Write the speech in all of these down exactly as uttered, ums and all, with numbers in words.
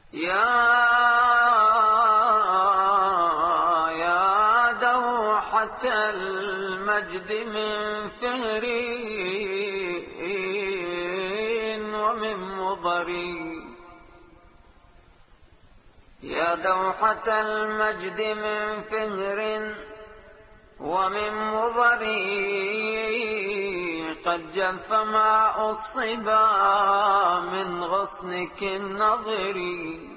يا يا دوحة المجد من فهرين ومن مضري، يا دوحة المجد من فهر ومن مضري، قد جف ماء الصبا من غصنك النظري.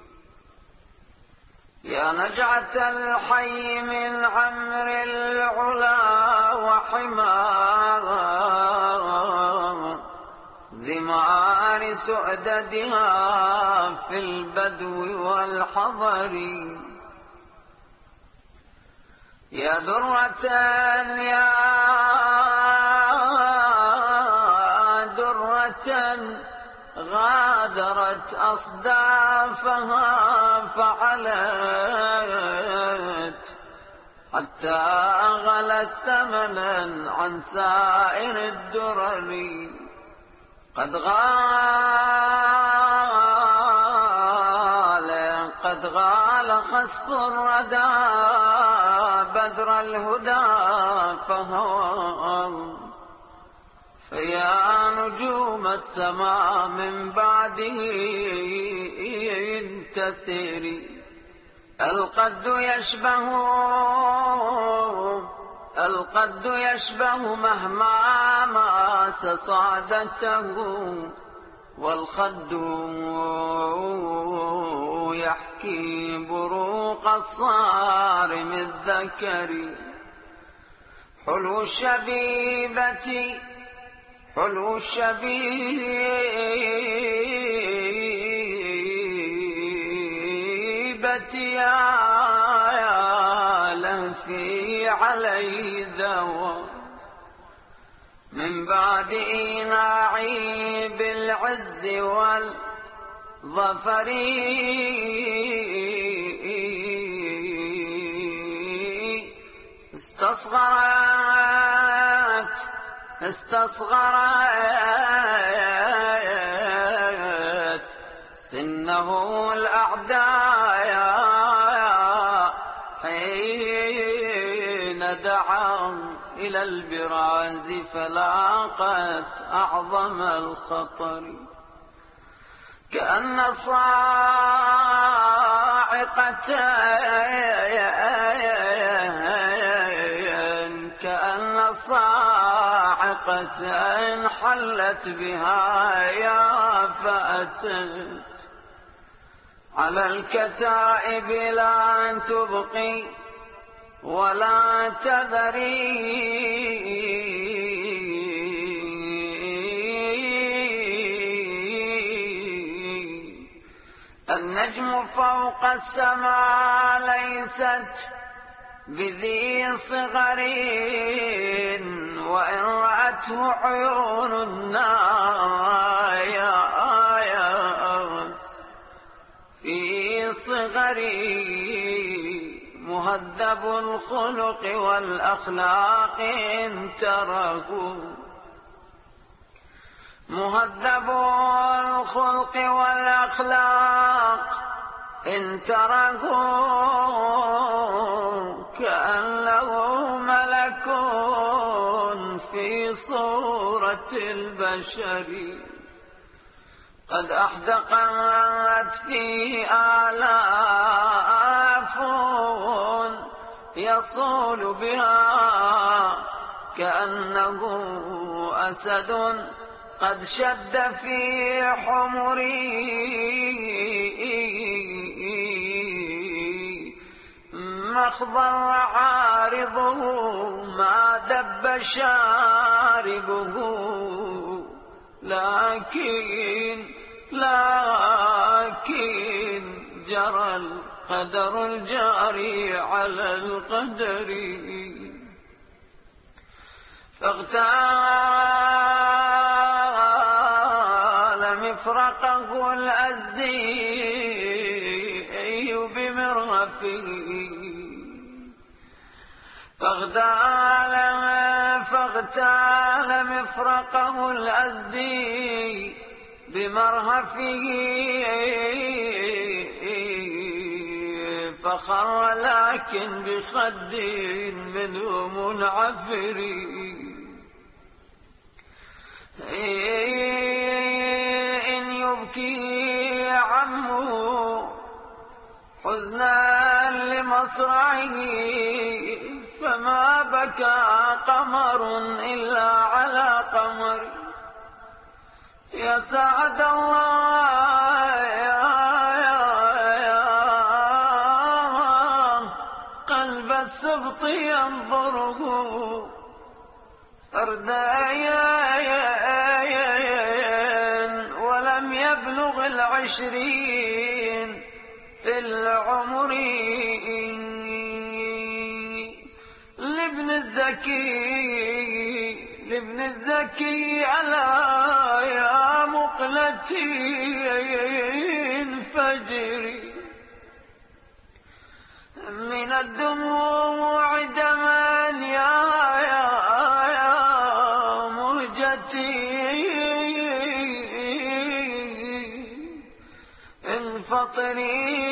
يا نجعة الحي من عمر العلا وحمار ذمار سؤددها في البدو والحضر. يا درة يا درة غادرت أصدافها فعلت حتى غلت ثمنا عن سائر الدرر. قد غال قد غال خسف الردى بدر الهدى فهو، فيا نجوم السماء من بعده تثري. القد يشبه القد يشبه مهما ماس صعدته، والخد يحكي بروق الصارم الذكر. حلو الشبيبة حلو الشبيبة يا لهفي علي ذوى، من بعد إيناعي بالعز والظفر. استصغرت استصغرت سنه الأعداء حين دعا إلى البراز فلاقت أعظم الخطر. كأن صاعقة كأن صاعقة حلت بها يا فأتت على الكتائب لا تبقي ولا تذري. النجم فوق السماء ليست بذي صغر، وإن رأته عيون الناس في صغري. مهذب الخلق والأخلاق إن تركوا مهذب الخلق والأخلاق إن تركوا، كأنه ملك في صورة البشر. قد أحدقت فيه آلاف يصول بها، كأنه أسد قد شد في حمري. مخضر عارضه ما دب شاربه، لكن لكن جرى القدر الجاري على القدر. فاغتال مفرقه الأزدي بمرهفه. فاغتال فاغتال مفرقه الأزدي بمرهفه، فخر لكن بخد منه منعفر. إن يبكي عمه حزنا لمصرعه فما بكى قمر إلا على قمر. يا سعد الله يا قلب السبط ينظره أردايا ولم يبلغ العشرين في العمر. لابن الزكي لابن الزكي ألا يا مقلتي فجري من الدموع دما يا يا يا مهجتي انفطري.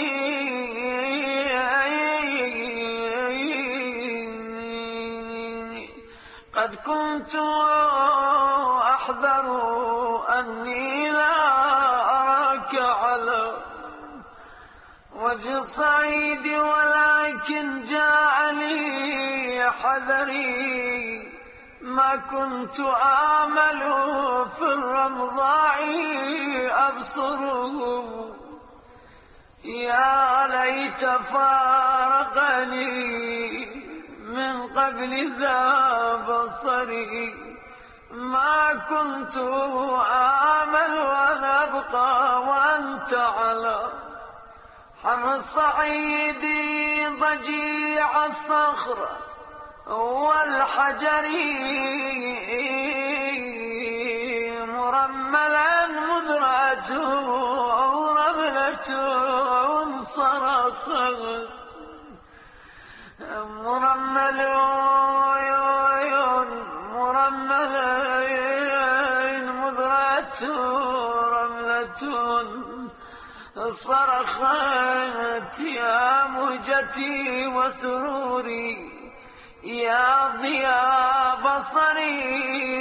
قد كنت أحذر أني لا أراك على وجه الصعيد ولكن جاء لي حذري. ما كنت آمل في الرمضاء أبصره يا ليت فارقني من قبل ذا بصري. ما كنت آمل أن أبقى وأنت على حر الصعيد ضجيع الصخر والحجر مرملا مذرته رملة صرخت مرمل مرمل مذرة رملة صرخت يا مهجتي وسروري يا ضياء بصري.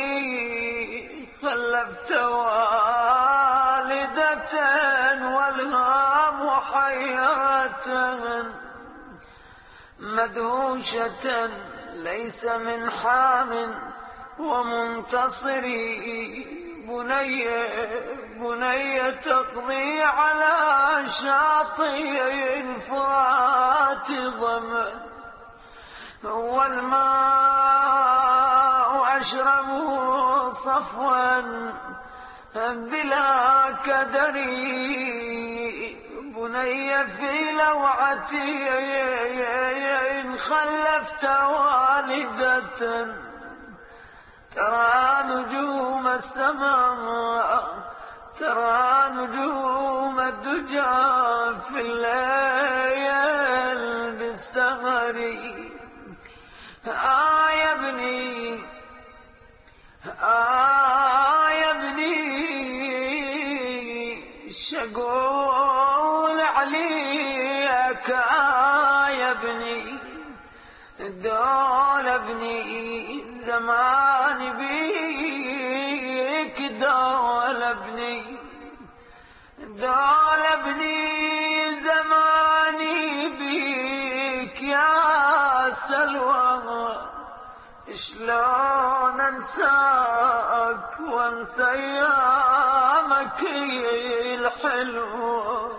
خلفت والدة والهام حيرة مدهوشة ليس من حام ومنتصري. بني بني تقضي على شاطئ الفرات ضمن والماء أشرب صفوا بلا كدر. بني في لوعتي إن خلفت والدة ترى نجوم السماء ترى نجوم الدجى في الليل بالسهر. آه يا ابني آه يا ابني شقول عليك آه يا ابني دول ابني زمان بيك دول ابني دول ابني زماني بيك يا سلوى. شلون انساك وانسى ايامك الحلوه.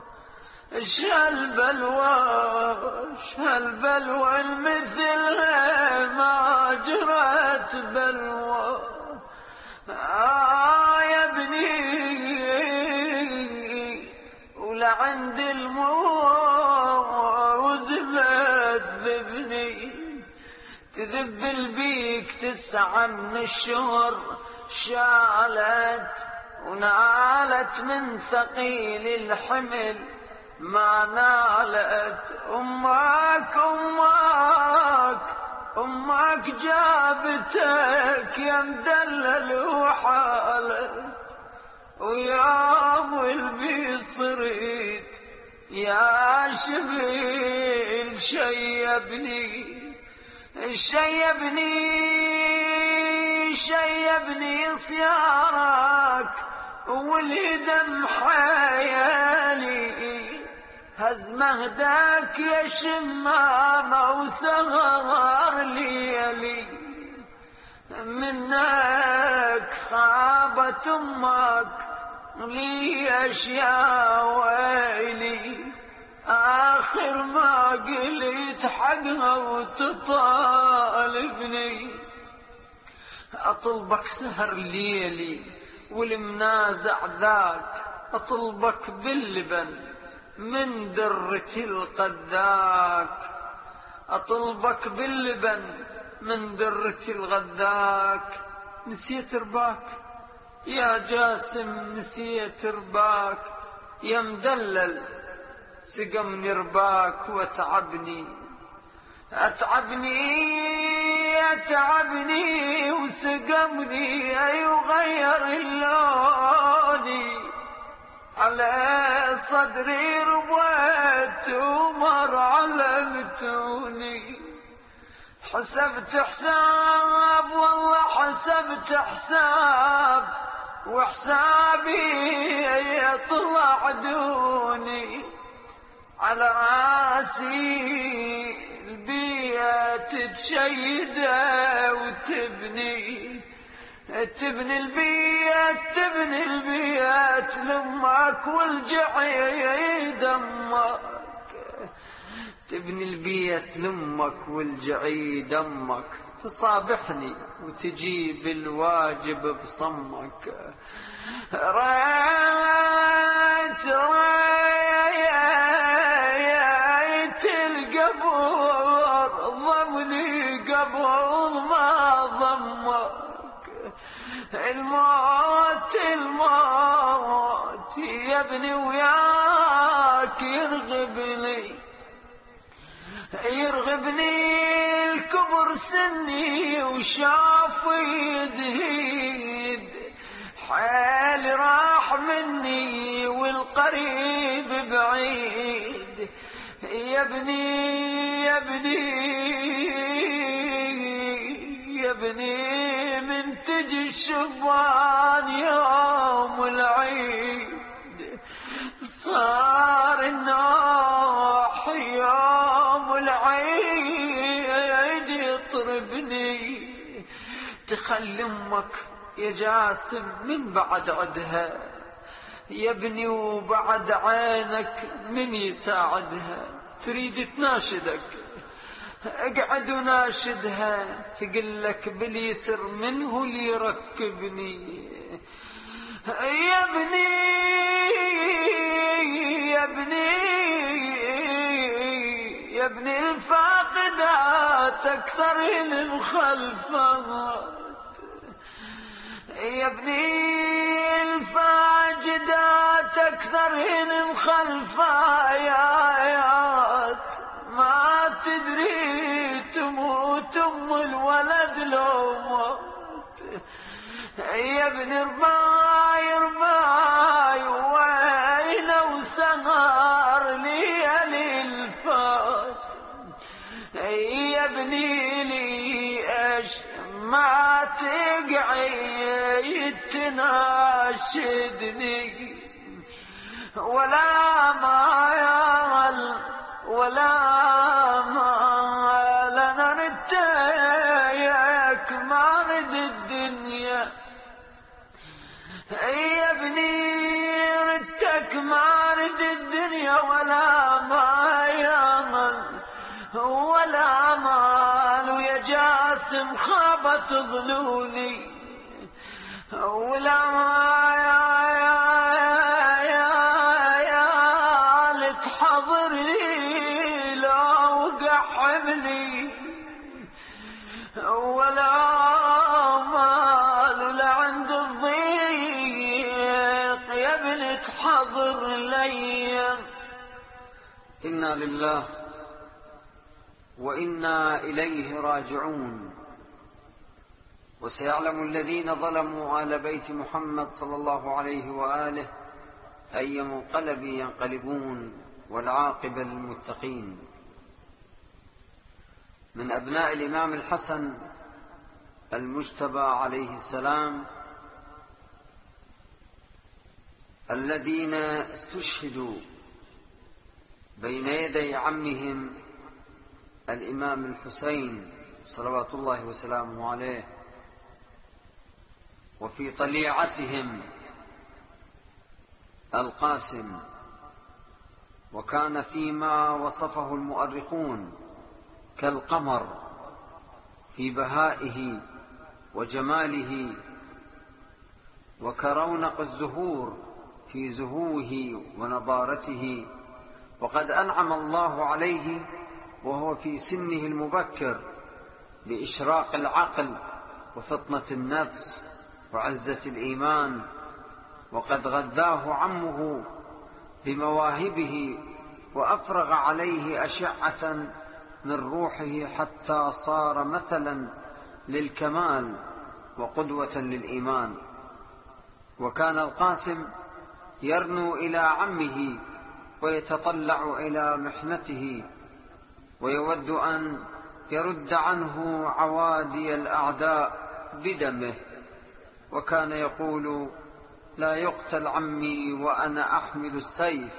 شهالبلوى شهالبلوى المثل ما جرت بلوى. آه يا ابني ولعند الموز بتذبني تذب البيك تسعى من الشهر شالت ونالت من ثقيل الحمل ما نالت. أمك أمك أمك جابتك يا مدلل وحالت ويا ابو البي صريت يا شبيل شيبني شيبني شيبني صيارك والهدم حيالي هز مهداك يا شمامة وسهر ليلي منك خابت امك ليش يا ويلي آخر ما قلت حقها وتطالبني أطلبك سهر ليلي والمنازع ذاك أطلبك باللبن من درة القذاك أطلبك باللبن من درة الغذاك نسيت رباك يا جاسم نسيت رباك يا مدلل سقمني رباك واتعبني اتعبني اتعبني وسقمني يغير اللوني على صدري ربيت ومر علمتوني حسبت حساب والله حسبت حساب وحسابي يطلع دوني على راسي البيت تشيده وتبني تبني البيت تبني البيت لامك والجعيد امك تبني البيت لامك والجعيد امك تصابحني وتجيب الواجب بصمك ريت ريت القبر ضمني قبل ما ضمك الموت الموت يا ابني وياك يرغبني يرغبني الكبر سني وشافي يزهيد حالي راح مني والقريب بعيد يا ابني يا ابني يا ابني من تجي الشبان يوم العيد صار النوح يوم العيد يطربني تخلي امك يا جاسم من بعد عدها يا ابني وبعد عينك من يساعدها تريد تناشدك اقعد وناشدها تقلك باليسر منه اللي يركبني يا ابني يا ابني يا ابني الفاقدات اكثر من المخلفات يا ابني الفاجدات اكثر من المخلفات ما تدري تموت ام الولد لو موت يا ابن رباي رباي وين وسهر ليالي الفات يا ابني لي ايش ما تقعد تناشدني ولا مال ولا مال انا ردتك ما رد الدنيا يا ابني ردتك ما رد الدنيا ولا مال ولا مال ويا جاسم خابت ظلوني ولا يا يا يا يا لتحضر لي لا وقع حملي ولا مال ولا عند الضيق يا ابن تحضر لي. إنا لله وإنا إليه راجعون. وسيعلم الذين ظلموا آل بيت محمد صلى الله عليه وآله أي منقلب ينقلبون والعاقبة للمتقين. من أبناء الإمام الحسن المجتبى عليه السلام الذين استشهدوا بين يدي عمهم الإمام الحسين صلوات الله وسلامه عليه، وفي طليعتهم القاسم، وكان فيما وصفه المؤرخون كالقمر في بهائه وجماله، وكرونق الزهور في زهوه ونضارته. وقد أنعم الله عليه وهو في سنه المبكر بإشراق العقل وفطنة النفس وعزة الإيمان، وقد غذاه عمه بمواهبه وأفرغ عليه أشعة من روحه حتى صار مثلا للكمال وقدوة للإيمان. وكان القاسم يرنو إلى عمه ويتطلع إلى محنته، ويود أن يرد عنه عوادي الأعداء بدمه، وكان يقول: لا يقتل عمي وأنا أحمل السيف.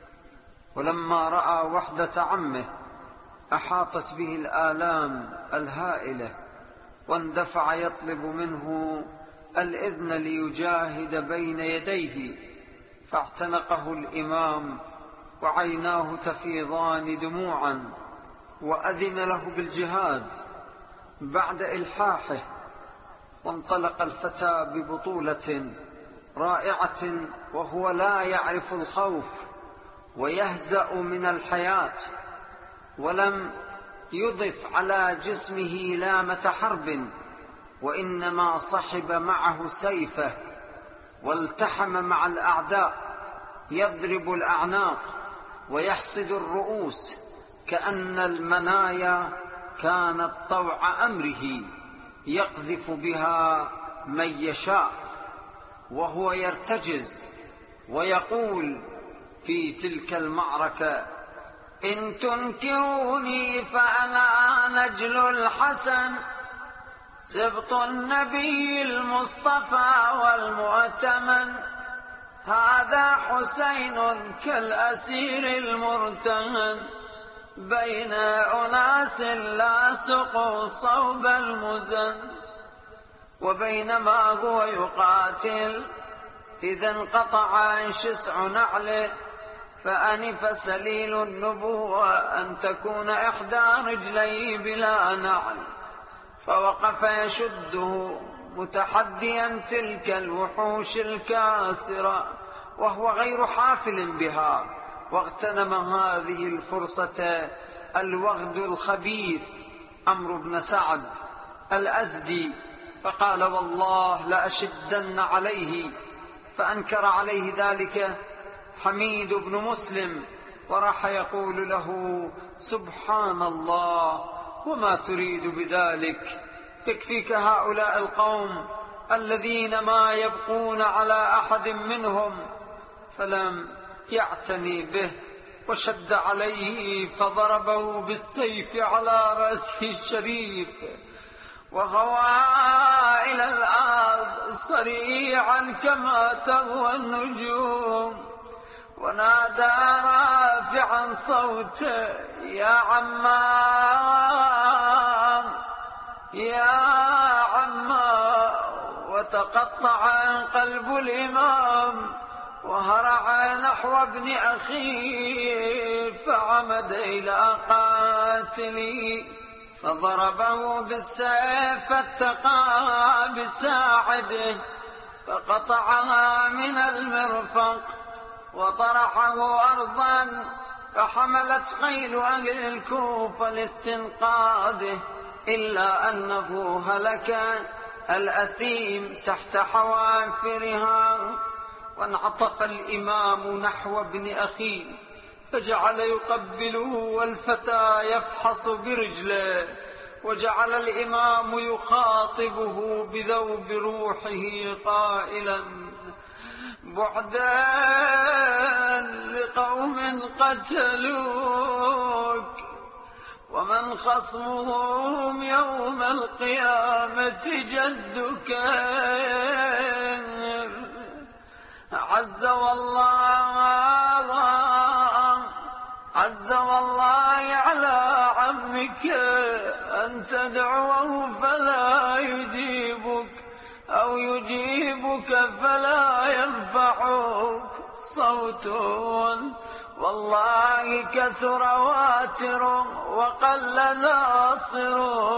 ولما رأى وحدة عمه أحاطت به الآلام الهائلة، واندفع يطلب منه الإذن ليجاهد بين يديه، فاعتنقه الإمام وعيناه تفيضان دموعا، وأذن له بالجهاد بعد إلحاحه. وانطلق الفتى ببطولة رائعة وهو لا يعرف الخوف ويهزأ من الحياة، ولم يضف على جسمه لامة حرب، وإنما صحب معه سيفه والتحم مع الأعداء يضرب الأعناق ويحصد الرؤوس، كأن المنايا كانت طوع أمره يقذف بها من يشاء، وهو يرتجز ويقول في تلك المعركة: إن تنكروني فأنا نجل الحسن، سبط النبي المصطفى والمؤتمن، هذا حسين كالأسير المرتهن، بين أناس لاصقوا صوب المزن. وبينما هو يقاتل إذا انقطع شسع نعله، فأنف سليل النبوة أن تكون إحدى رجليه بلا نعل، فوقف يشده متحديا تلك الوحوش الكاسرة وهو غير حافل بها. واغتنم هذه الفرصة الوغد الخبيث عمرو بن سعد الأزدي، فقال: والله لأشدن عليه. فأنكر عليه ذلك حميد بن مسلم، وراح يقول له: سبحان الله، وما تريد بذلك؟ يكفيك هؤلاء القوم الذين ما يبقون على أحد منهم. فلم يعتني به، وشد عليه فضربه بالسيف على رأسه الشريف، وغوى إلى الأرض صريعا كما تغوى النجوم، ونادى رافعا صوته: يا عمام يا عمام. وتقطع قلب الإمام وهرع نحو ابن أخيه، فعمد إلى قاتله فضربه بالسيف، فاتقى بساعده فقطعها من المرفق وطرحه أرضا، فحملت خيل أهل الكوفة لاستنقاذه، إلا أنه هلك الأثيم تحت حوافرها. وانعطف الإمام نحو ابن أخيه فجعل يقبله، والفتى يفحص برجله، وجعل الإمام يخاطبه بذوب روحه قائلا: بعدا لقوم قتلوك ومن خصمهم يوم القيامة جدك. عز والله عز والله على عمك أن تدعوه فلا يجيبك أو يجيبك فلا ينفعك صوت. والله كثر واتر وقل ناصر،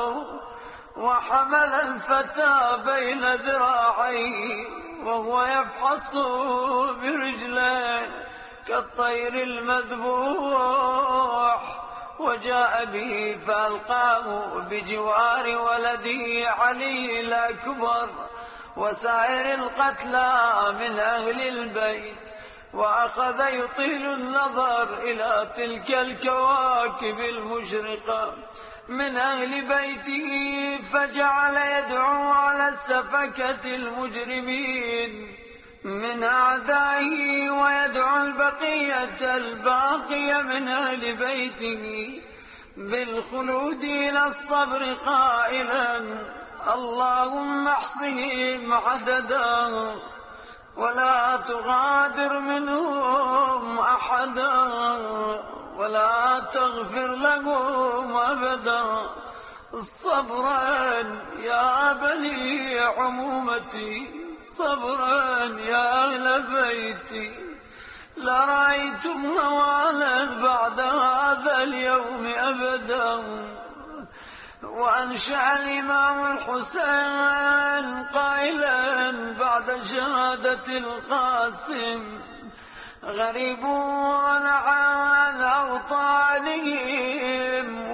وحمل الفتى بين ذراعيه وهو يفحص برجليه كالطير المذبوح، وجاء به فألقاه بجوار ولده علي الأكبر وسائر القتلى من أهل البيت، وأخذ يطيل النظر إلى تلك الكواكب المشرقة من أهل بيته، فجعل يدعو على السفكة المجرمين من أعدائه ويدعو البقية الباقية من أهل بيته بالخلود إلى الصبر قائلا: اللهم احصهم عددا ولا تغادر منهم أحدا ولا تغفر لهم أبدا. صبرا يا بني عمومتي، صبرا يا أهل بيتي، لرأيتم هوانا بعد هذا اليوم أبدا. وأنشأ الإمام الحسين قائلا بعد شهادة القاسم: غريبون عن أوطانهم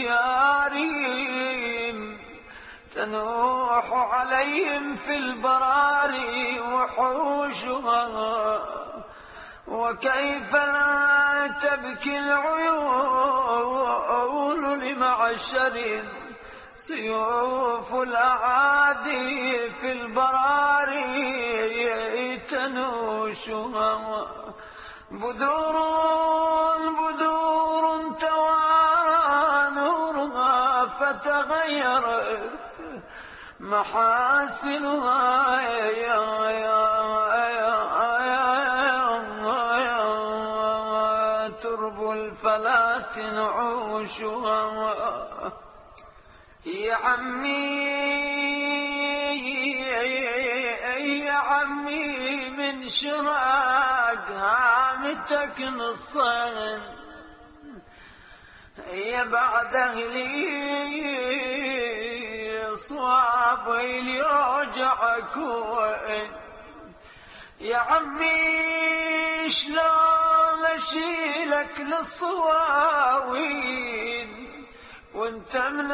وديارهم تنوح عليهم في البراري وحوشها، وكيف لا تبكي العيون لمعشر سيوف الأعادي في البراري تنوشها. بذور بذور توارى نورها فتغيرت محاسنها، يا يا ترب الفلات نعوشها. يا عمي يا عمي من شراق هامتك نصين، يا بعد أهلي صوابي ليوجعك وين. يا عمي شلون أشيلك للصواوين وانت من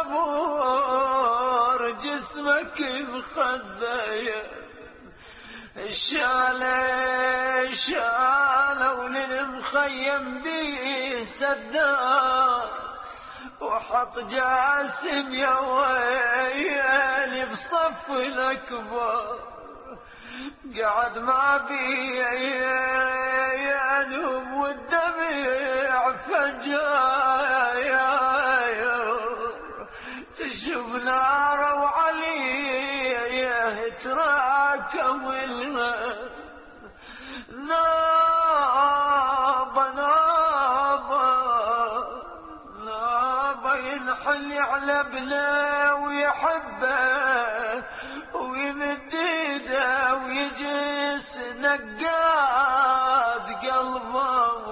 الطبور جسمك مخذية. الشالة شالوا للمخيم بيه سدار وحط جاسم يا ويلي بصف الأكبر، قعد ما بي ينوم والدمع فجايا تشوف نار وعليه تراكم ناب ناب ناب ينحل على ابنه ويحبه ويمد ايده ويجس نقاد قلبه،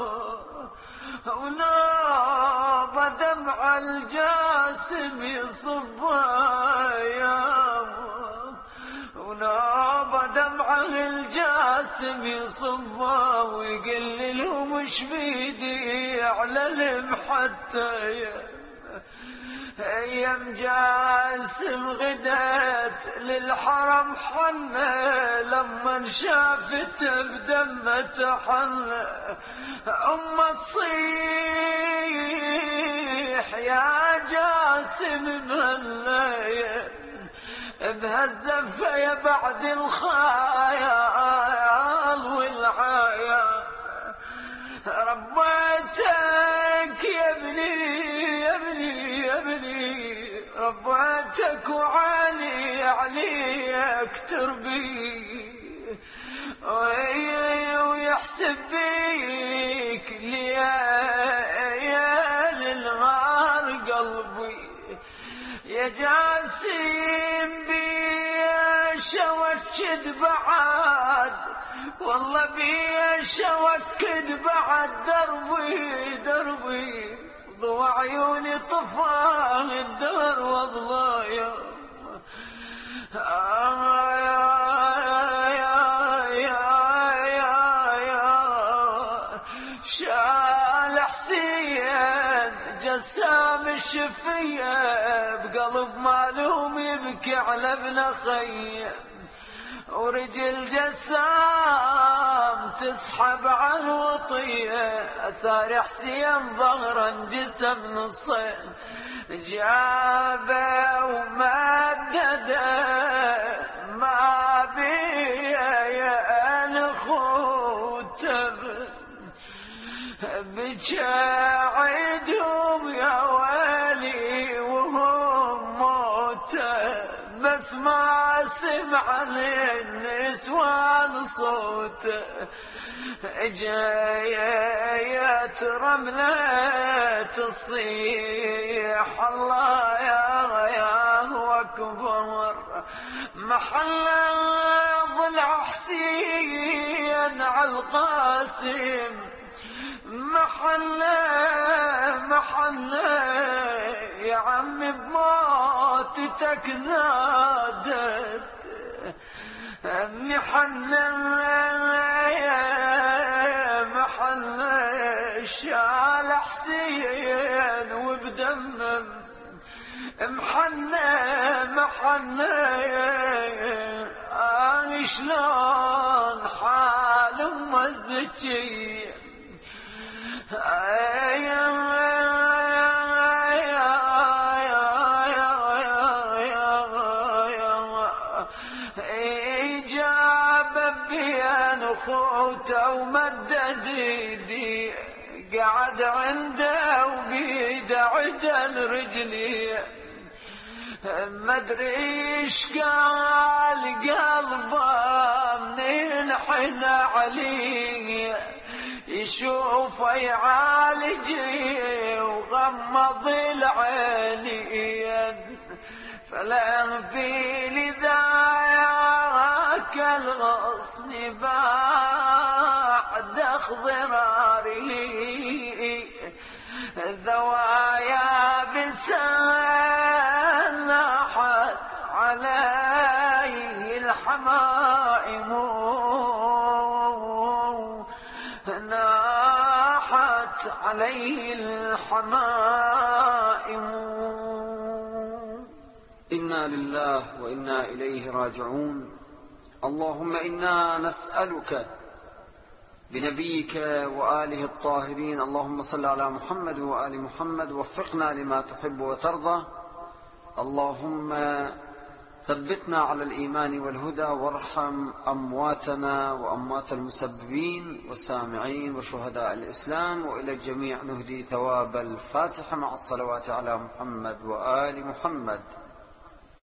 وناب دمع الجاسم يصبه يامه، وناب دمعه الجاسم يصبه ويقللهم وش بيدي على المحتى. ايام جاسم غدت للحرم حنه لما شافت بدمه حنه، ام تصيح يا جاسم مهليه بهالزفه يا بعد الخيال والعيال. ربيتك وعلي عليك تربي ويحسب بيك ليالي الغار قلبي يا جاسم بي شوكد بعد والله بي شوكد بعد دربي دربي ضوى عيوني طفاه الدار والله شال حسين جسام الشفية بقلب معلوم يبكي على ابن خيه ورجل جسام تسحب عن وطيه اثار حسين ظهرا جسم نصين جابه ومدده ما بيه يا نخوته بجاعدهم يا ويلي وهم موته بس ما سمع للنسوان صوته جايت رملة تصيح الله يا يا أكبر محل ضلع حسين على القاسم محل محل يا عمي بموتتك زادت محل محل شال حسين وبدمم محل محل أنا شلون حال أم الزكي خوته ومدد يدي قعد عنده وبيد عدل رجلي مدري ايش قال قلبه منين حنا عليه يشوف يعالجي وغمض العينين فلا في لذاك الغصن بعد اخضراري ذوايا بسنحت عليه الحمائم ناحت عليه الحمائم. إنا لله وإنا إليه راجعون. اللهم إنا نسألك بنبيك وآله الطاهرين اللهم صل على محمد وآل محمد وفقنا لما تحب وترضى. اللهم ثبتنا على الإيمان والهدى وارحم أمواتنا وأموات المسببين والسامعين وشهداء الإسلام وإلى الجميع نهدي ثواب الفاتحة مع الصلوات على محمد وآل محمد.